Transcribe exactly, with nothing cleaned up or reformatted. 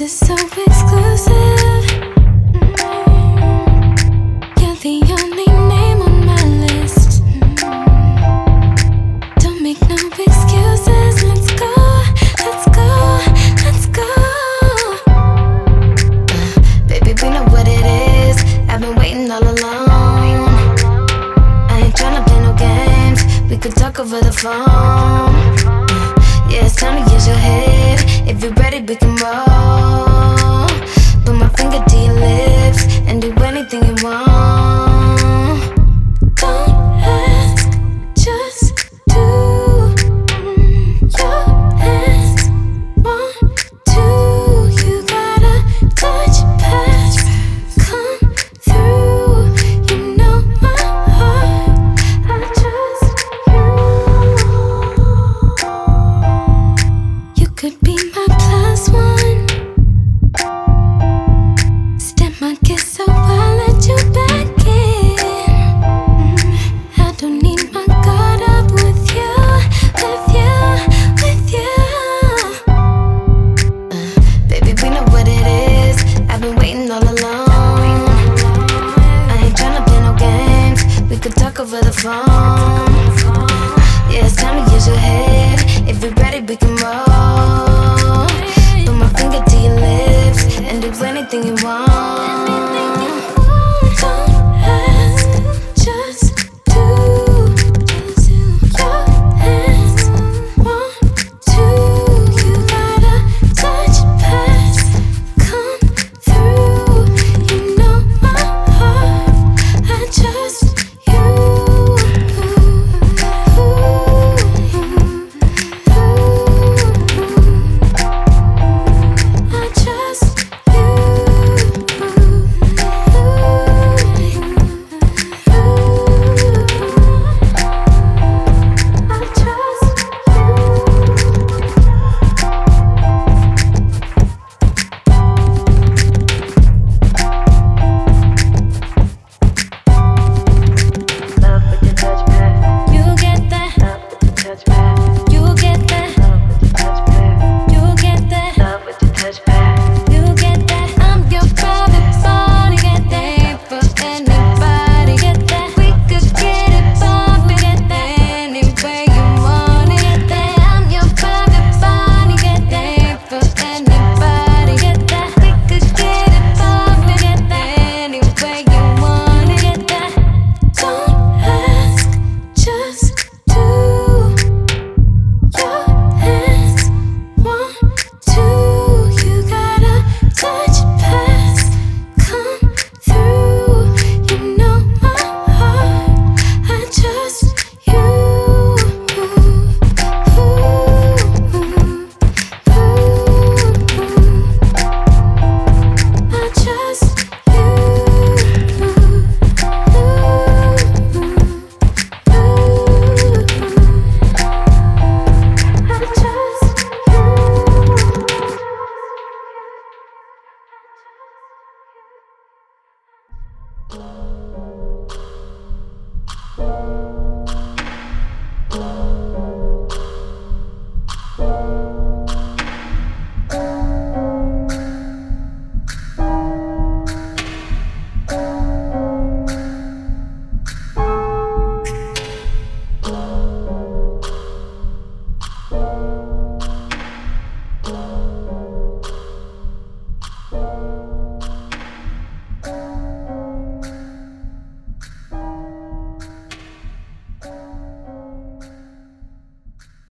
is so exclusive. Mm. You're the only name on my list. Mm. Don't make no excuses. Let's go, let's go, let's go. Uh, baby, we know what it is. I've been waiting all along. I ain't tryna play no games. We could talk over the phone. Yeah, it's time to use your head. If you're ready, we can roll. Put my finger to your lips and do anything you want. Don't ask, just do. Mm, your hands want to. You gotta touch past, come through. You know my heart, I trust you. You could be my plus one. Step my kiss so I'll let you back in. Mm, I don't need my guard up with you, with you, with you. Uh, baby, we know what it is. I've been waiting all along. I ain't tryna play no games. We could talk over the phone.